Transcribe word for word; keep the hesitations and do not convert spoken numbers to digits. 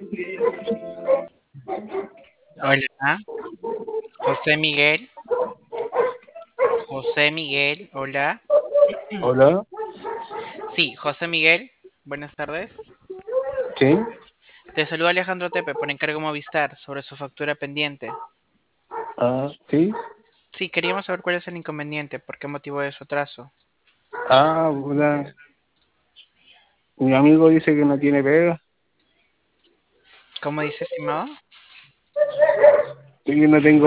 Hola, José Miguel. José Miguel, hola. Hola, Sí, José Miguel, buenas tardes. sí, Te saluda Alejandro Tepe por encargo Movistar sobre su factura pendiente. ah, sí, Sí, queríamos saber cuál es el inconveniente, por qué motivo de su atraso. ah, hola. Mi amigo dice que no tiene pega, ¿Cómo dice, estimado? y que no tengo